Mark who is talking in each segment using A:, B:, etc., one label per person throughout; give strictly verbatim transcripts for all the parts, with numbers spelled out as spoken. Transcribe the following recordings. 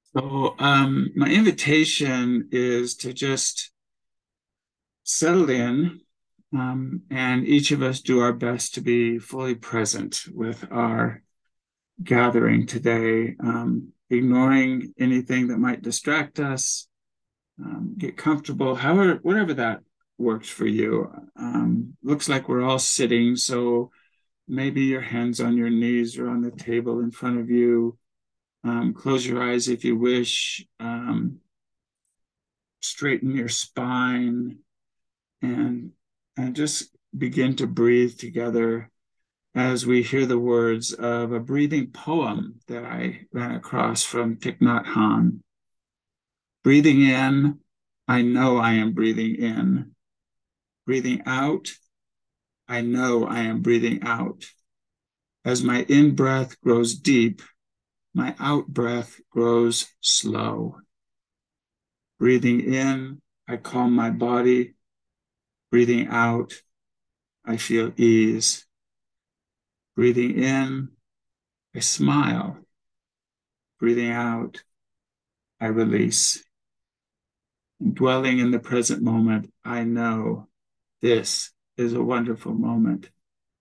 A: So, um, my invitation is to just settle in, um, and each of us do our best to be fully present with our gathering today, um, ignoring anything that might distract us. Um, get comfortable, however, whatever that works for you. Um, looks like we're all sitting, so maybe your hands on your knees or on the table in front of you. Um, close your eyes if you wish. Um, straighten your spine and and just begin to breathe together as we hear the words of a breathing poem that I ran across from Thich Nhat Hanh. Breathing in, I know I am breathing in. Breathing out, I know I am breathing out. As my in breath grows deep, my out breath grows slow. Breathing in, I calm my body. Breathing out, I feel ease. Breathing in, I smile. Breathing out, I release. And dwelling in the present moment, I know this is a wonderful moment.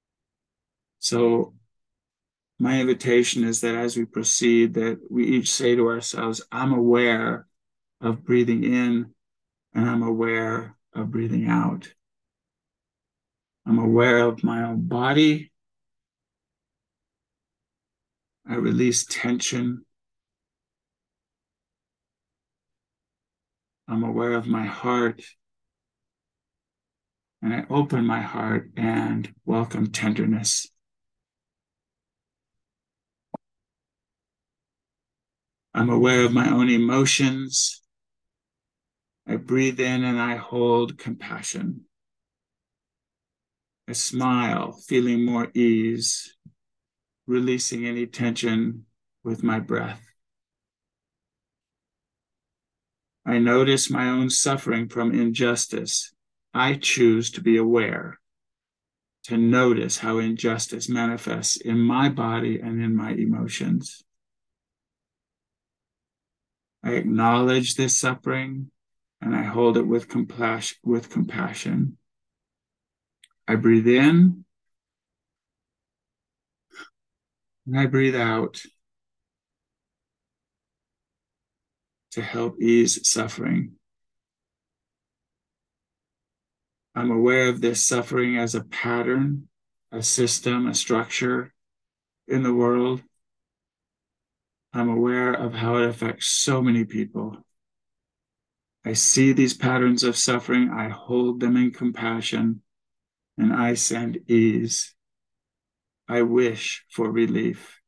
A: So my invitation is that as we proceed, that we each say to ourselves, I'm aware of breathing in and I'm aware of breathing out. I'm aware of my own body. I release tension. I'm aware of my heart. And I open my heart and welcome tenderness. I'm aware of my own emotions. I breathe in and I hold compassion. I smile, feeling more ease, releasing any tension with my breath. I notice my own suffering from injustice. I choose to be aware, to notice how injustice manifests in my body and in my emotions. I acknowledge this suffering and I hold it with compassion, with compassion. I breathe in and I breathe out to help ease suffering. I'm aware of this suffering as a pattern, a system, a structure in the world. I'm aware of how it affects so many people. I see these patterns of suffering, I hold them in compassion, and I send ease. I wish for relief.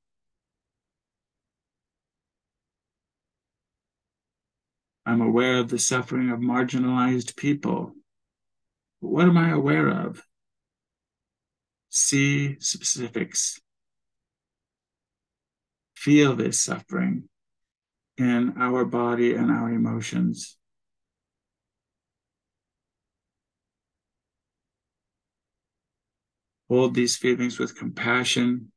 A: I'm aware of the suffering of marginalized people. What am I aware of? See specifics. Feel this suffering in our body and our emotions. Hold these feelings with compassion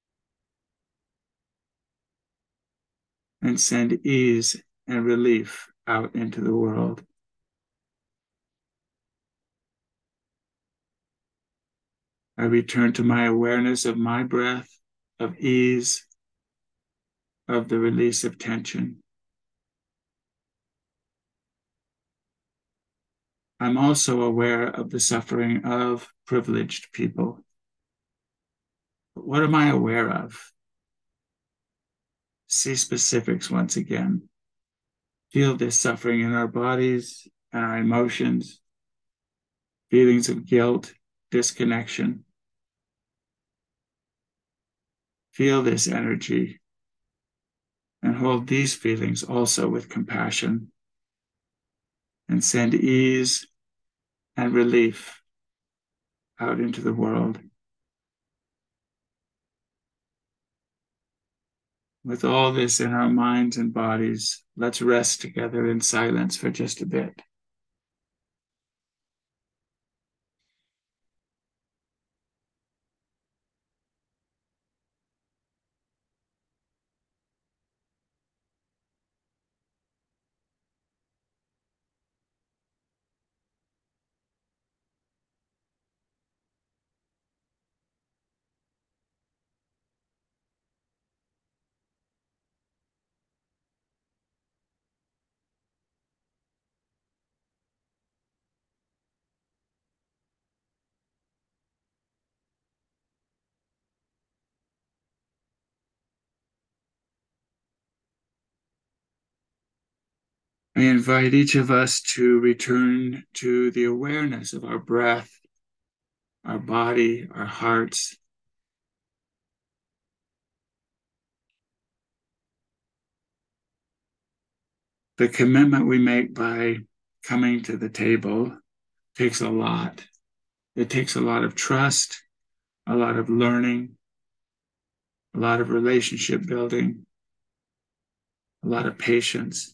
A: and send ease and relief out into the world. I return to my awareness of my breath, of ease, of the release of tension. I'm also aware of the suffering of privileged people. But what am I aware of? See specifics once again. Feel this suffering in our bodies and our emotions, feelings of guilt, disconnection. Feel this energy and hold these feelings also with compassion and send ease and relief out into the world. With all this in our minds and bodies, let's rest together in silence for just a bit. I invite each of us to return to the awareness of our breath, our body, our hearts. The commitment we make by coming to the table takes a lot. It takes a lot of trust, a lot of learning, a lot of relationship building, a lot of patience.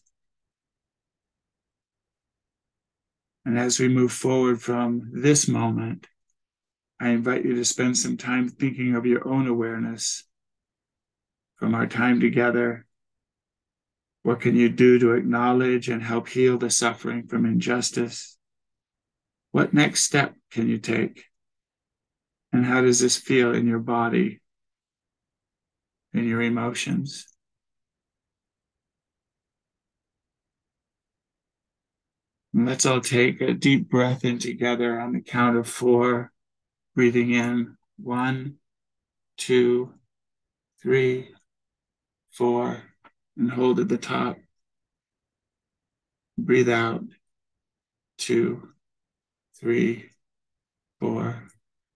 A: And as we move forward from this moment, I invite you to spend some time thinking of your own awareness from our time together. What can you do to acknowledge and help heal the suffering from injustice? What next step can you take? And how does this feel in your body, in your emotions? And let's all take a deep breath in together on the count of four, breathing in one, two, three, four, and hold at the top. Breathe out, two, three, four.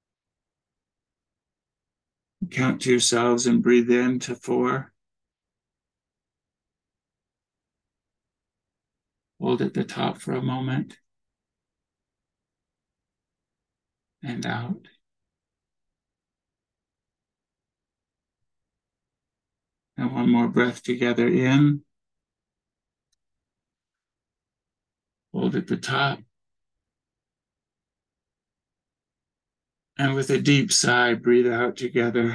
A: Count to yourselves and breathe in to four. Hold at the top for a moment. And out. And one more breath together in. Hold at the top. And with a deep sigh, breathe out together.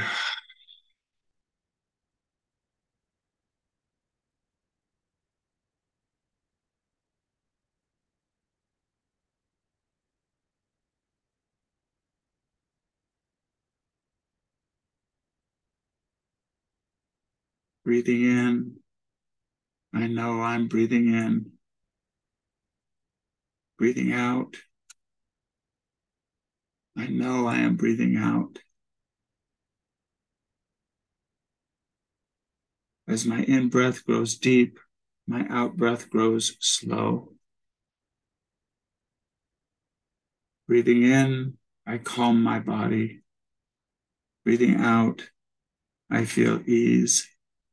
A: Breathing in. I know I'm breathing in. Breathing out. I know I am breathing out. As my in-breath grows deep, my out-breath grows slow. Breathing in, I calm my body. Breathing out, I feel ease.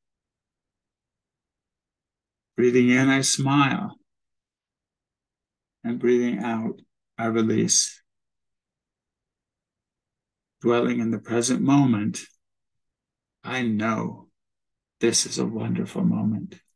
A: Breathing in, I smile. And breathing out, I release. Dwelling in the present moment, I know this is a wonderful moment.